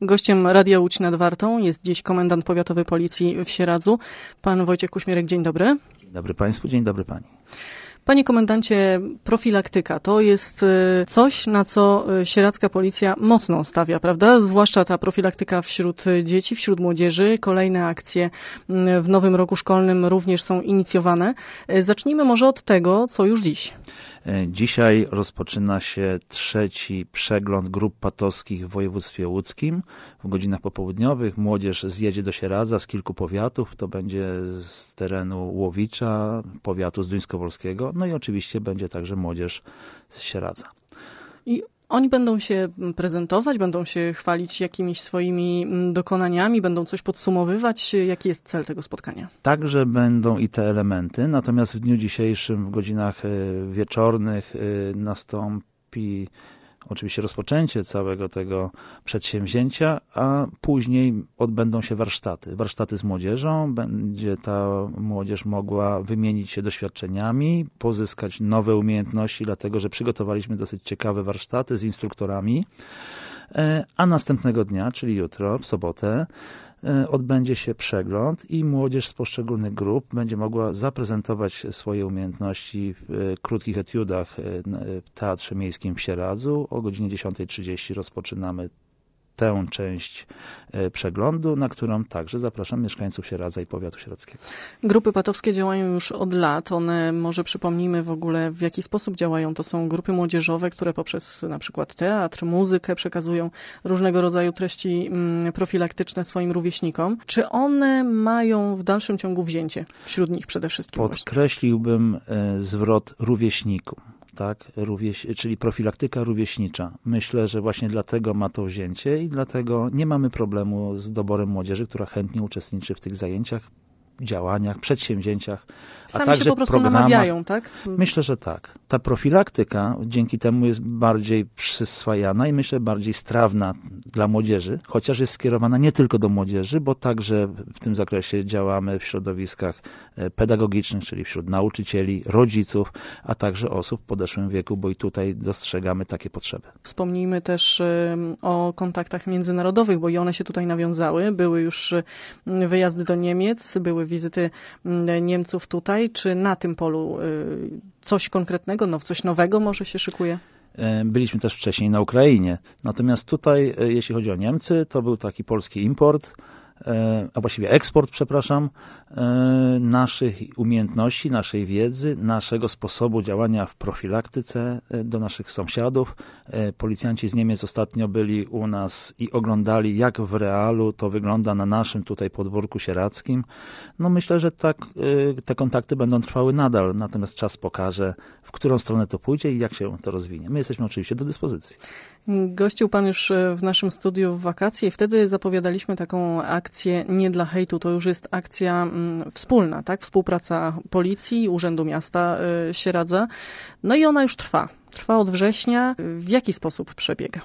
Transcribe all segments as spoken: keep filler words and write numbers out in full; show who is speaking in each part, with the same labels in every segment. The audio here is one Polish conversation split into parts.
Speaker 1: Gościem Radia Łódź nad Wartą jest dziś komendant powiatowy policji w Sieradzu, pan Wojciech Kuśmierek. Dzień dobry.
Speaker 2: Dzień dobry państwu, dzień dobry pani.
Speaker 1: Panie komendancie, profilaktyka to jest coś, na co sieradzka policja mocno stawia, prawda? Zwłaszcza ta profilaktyka wśród dzieci, wśród młodzieży. Kolejne akcje w nowym roku szkolnym również są inicjowane. Zacznijmy może od tego, co już dziś.
Speaker 2: Dzisiaj rozpoczyna się trzeci przegląd grup patowskich w województwie łódzkim. W godzinach popołudniowych młodzież zjedzie do Sieradza z kilku powiatów. To będzie z terenu Łowicza, powiatu zduńskowolskiego. No i oczywiście będzie także młodzież z Sieradza.
Speaker 1: I oni będą się prezentować, będą się chwalić jakimiś swoimi dokonaniami, będą coś podsumowywać. Jaki jest cel tego spotkania?
Speaker 2: Także będą i te elementy, natomiast w dniu dzisiejszym w godzinach wieczornych nastąpi oczywiście rozpoczęcie całego tego przedsięwzięcia, a później odbędą się warsztaty. Warsztaty z młodzieżą. Będzie ta młodzież mogła wymienić się doświadczeniami, pozyskać nowe umiejętności, dlatego że przygotowaliśmy dosyć ciekawe warsztaty z instruktorami. A następnego dnia, czyli jutro, w sobotę, odbędzie się przegląd i młodzież z poszczególnych grup będzie mogła zaprezentować swoje umiejętności w krótkich etiudach w Teatrze Miejskim w Sieradzu. O godzinie dziesiątej trzydzieści rozpoczynamy tę część przeglądu, na którą także zapraszam mieszkańców Sieradza i powiatu sieradzkiego.
Speaker 1: Grupy patowskie działają już od lat. One, może przypomnijmy w ogóle, w jaki sposób działają. To są grupy młodzieżowe, które poprzez na przykład teatr, muzykę przekazują różnego rodzaju treści profilaktyczne swoim rówieśnikom. Czy one mają w dalszym ciągu wzięcie wśród nich przede wszystkim?
Speaker 2: Podkreśliłbym zwrot rówieśniku. Tak, rówieś, czyli profilaktyka rówieśnicza. Myślę, że właśnie dlatego ma to wzięcie i dlatego nie mamy problemu z doborem młodzieży, która chętnie uczestniczy w tych zajęciach, działaniach, przedsięwzięciach,
Speaker 1: Sami
Speaker 2: a także
Speaker 1: się po prostu
Speaker 2: programach.
Speaker 1: namawiają, tak?
Speaker 2: Myślę, że tak. Ta profilaktyka dzięki temu jest bardziej przyswajana i myślę bardziej strawna dla młodzieży, chociaż jest skierowana nie tylko do młodzieży, bo także w tym zakresie działamy w środowiskach pedagogicznych, czyli wśród nauczycieli, rodziców, a także osób w podeszłym wieku, bo i tutaj dostrzegamy takie potrzeby.
Speaker 1: Wspomnijmy też o kontaktach międzynarodowych, bo i one się tutaj nawiązały. Były już wyjazdy do Niemiec, były wizyty Niemców tutaj. Czy na tym polu coś konkretnego, no, coś nowego może się szykuje?
Speaker 2: Byliśmy też wcześniej na Ukrainie. Natomiast tutaj, jeśli chodzi o Niemcy, to był taki polski import, a właściwie eksport, przepraszam, naszych umiejętności, naszej wiedzy, naszego sposobu działania w profilaktyce do naszych sąsiadów. Policjanci z Niemiec ostatnio byli u nas i oglądali, jak w realu to wygląda na naszym tutaj podwórku sieradzkim. No myślę, że tak, te kontakty będą trwały nadal, natomiast czas pokaże, w którą stronę to pójdzie i jak się to rozwinie. My jesteśmy oczywiście do dyspozycji.
Speaker 1: Gościł pan już w naszym studiu w wakacje i wtedy zapowiadaliśmy taką akcję Nie dla hejtu. To już jest akcja mm, wspólna, tak? Współpraca Policji, Urzędu Miasta y, Sieradza. No i ona już trwa. Trwa od września. W jaki sposób przebiega?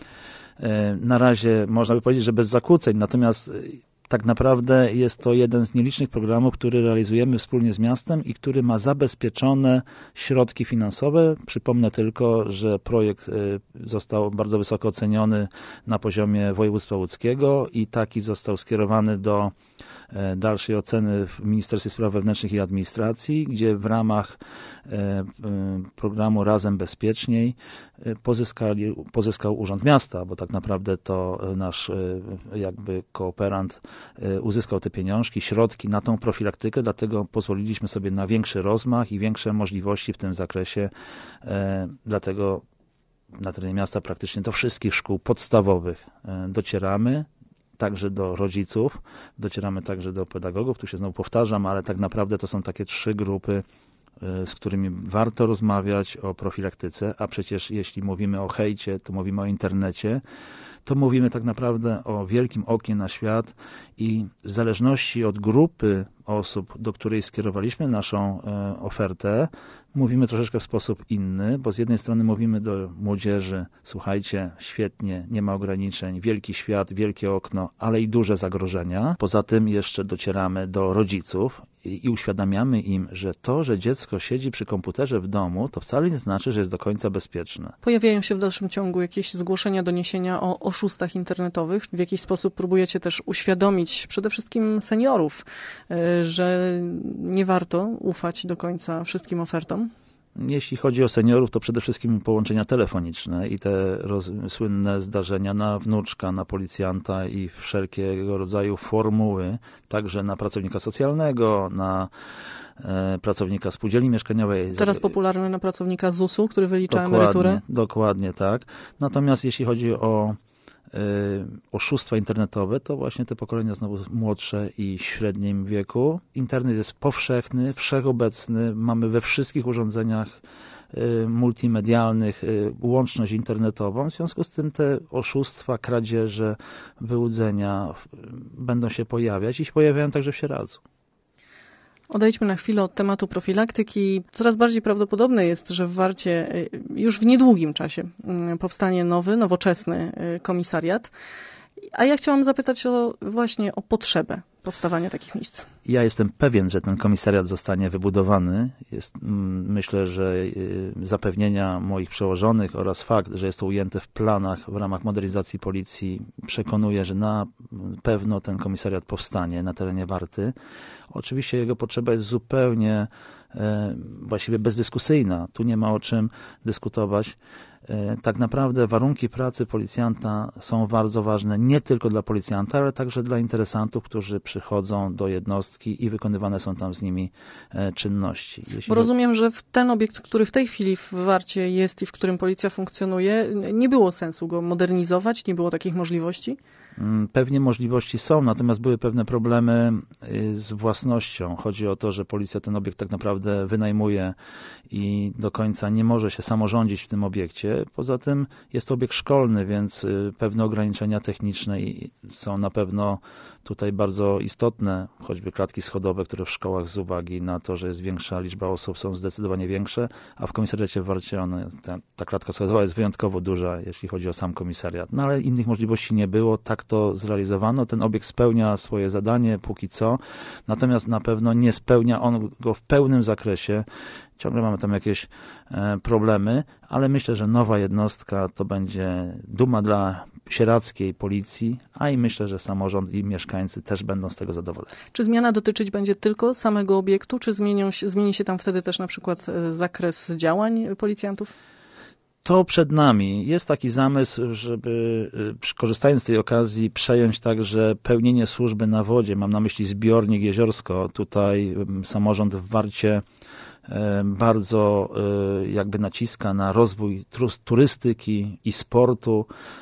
Speaker 2: Na razie można by powiedzieć, że bez zakłóceń, natomiast tak naprawdę jest to jeden z nielicznych programów, który realizujemy wspólnie z miastem i który ma zabezpieczone środki finansowe. Przypomnę tylko, że projekt został bardzo wysoko oceniony na poziomie województwa łódzkiego i taki został skierowany do dalszej oceny w Ministerstwie Spraw Wewnętrznych i Administracji, gdzie w ramach programu Razem Bezpieczniej pozyskali, pozyskał Urząd Miasta, bo tak naprawdę to nasz jakby kooperant uzyskał te pieniążki, środki na tą profilaktykę, dlatego pozwoliliśmy sobie na większy rozmach i większe możliwości w tym zakresie. Dlatego na terenie miasta praktycznie do wszystkich szkół podstawowych docieramy, także do rodziców, docieramy także do pedagogów, tu się znowu powtarzam, ale tak naprawdę to są takie trzy grupy, z którymi warto rozmawiać o profilaktyce, a przecież jeśli mówimy o hejcie, to mówimy o internecie, to mówimy tak naprawdę o wielkim oknie na świat i w zależności od grupy osób, do której skierowaliśmy naszą e, ofertę, mówimy troszeczkę w sposób inny, bo z jednej strony mówimy do młodzieży, słuchajcie, świetnie, nie ma ograniczeń, wielki świat, wielkie okno, ale i duże zagrożenia. Poza tym jeszcze docieramy do rodziców i, i uświadamiamy im, że to, że dziecko siedzi przy komputerze w domu, to wcale nie znaczy, że jest do końca bezpieczne.
Speaker 1: Pojawiają się w dalszym ciągu jakieś zgłoszenia, doniesienia o oszustach internetowych. W jakiś sposób próbujecie też uświadomić przede wszystkim seniorów, że nie warto ufać do końca wszystkim ofertom?
Speaker 2: Jeśli chodzi o seniorów, to przede wszystkim połączenia telefoniczne i te roz, słynne zdarzenia na wnuczka, na policjanta i wszelkiego rodzaju formuły, także na pracownika socjalnego, na e, pracownika spółdzielni mieszkaniowej.
Speaker 1: Teraz popularny na pracownika zusu, który wylicza
Speaker 2: dokładnie,
Speaker 1: emeryturę.
Speaker 2: Dokładnie tak. Natomiast jeśli chodzi o oszustwa internetowe, to właśnie te pokolenia znowu młodsze i średnim wieku. Internet jest powszechny, wszechobecny, mamy we wszystkich urządzeniach multimedialnych łączność internetową, w związku z tym te oszustwa, kradzieże, wyłudzenia będą się pojawiać i się pojawiają także w Sieradzu.
Speaker 1: Odejdźmy na chwilę od tematu profilaktyki. Coraz bardziej prawdopodobne jest, że w Warcie już w niedługim czasie powstanie nowy, nowoczesny komisariat. A ja chciałam zapytać o, właśnie o potrzebę powstawania takich miejsc.
Speaker 2: Ja jestem pewien, że ten komisariat zostanie wybudowany. Jest, myślę, że zapewnienia moich przełożonych oraz fakt, że jest to ujęte w planach w ramach modernizacji policji przekonuje, że na pewno ten komisariat powstanie na terenie Warty. Oczywiście jego potrzeba jest zupełnie e, właściwie bezdyskusyjna. Tu nie ma o czym dyskutować. Tak naprawdę warunki pracy policjanta są bardzo ważne nie tylko dla policjanta, ale także dla interesantów, którzy przychodzą do jednostki i wykonywane są tam z nimi czynności. Jeśli
Speaker 1: Bo rozumiem, że w ten obiekt, który w tej chwili w Warcie jest i w którym policja funkcjonuje, nie było sensu go modernizować, nie było takich możliwości?
Speaker 2: Pewnie możliwości są, natomiast były pewne problemy z własnością. Chodzi o to, że policja ten obiekt tak naprawdę wynajmuje i do końca nie może się samorządzić w tym obiekcie. Poza tym jest to obiekt szkolny, więc pewne ograniczenia techniczne są na pewno tutaj bardzo istotne, choćby klatki schodowe, które w szkołach z uwagi na to, że jest większa liczba osób, są zdecydowanie większe, a w komisariacie w Warcie one, ta, ta klatka schodowa jest wyjątkowo duża, jeśli chodzi o sam komisariat. No ale innych możliwości nie było, tak to zrealizowano. Ten obiekt spełnia swoje zadanie póki co, natomiast na pewno nie spełnia on go w pełnym zakresie. Ciągle mamy tam jakieś e, problemy, ale myślę, że nowa jednostka to będzie duma dla sieradzkiej policji, a i myślę, że samorząd i mieszkańcy też będą z tego zadowoleni.
Speaker 1: Czy zmiana dotyczyć będzie tylko samego obiektu, czy zmienią się, zmieni się tam wtedy też na przykład zakres działań policjantów?
Speaker 2: To przed nami. Jest taki zamysł, żeby korzystając z tej okazji przejąć także pełnienie służby na wodzie. Mam na myśli zbiornik Jeziorsko. Tutaj samorząd w Warcie bardzo jakby naciska na rozwój turystyki i sportu.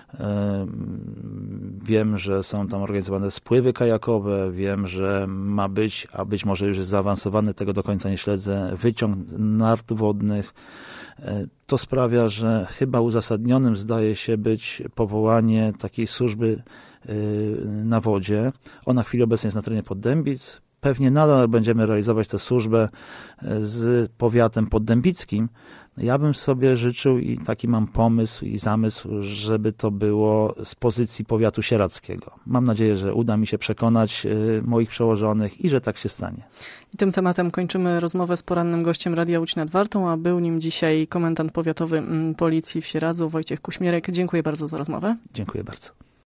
Speaker 2: Wiem, że są tam organizowane spływy kajakowe, wiem, że ma być, a być może już jest zaawansowany, tego do końca nie śledzę, wyciąg nart wodnych. To sprawia, że chyba uzasadnionym zdaje się być powołanie takiej służby na wodzie. Ona w chwili obecnej jest na terenie Poddębic. Pewnie nadal będziemy realizować tę służbę z powiatem poddębickim. Ja bym sobie życzył i taki mam pomysł i zamysł, żeby to było z pozycji powiatu sieradzkiego. Mam nadzieję, że uda mi się przekonać moich przełożonych i że tak się stanie.
Speaker 1: I tym tematem kończymy rozmowę z porannym gościem Radia Łódź nad Wartą, a był nim dzisiaj komendant powiatowy Policji w Sieradzu, Wojciech Kuśmierek. Dziękuję bardzo za rozmowę.
Speaker 2: Dziękuję bardzo.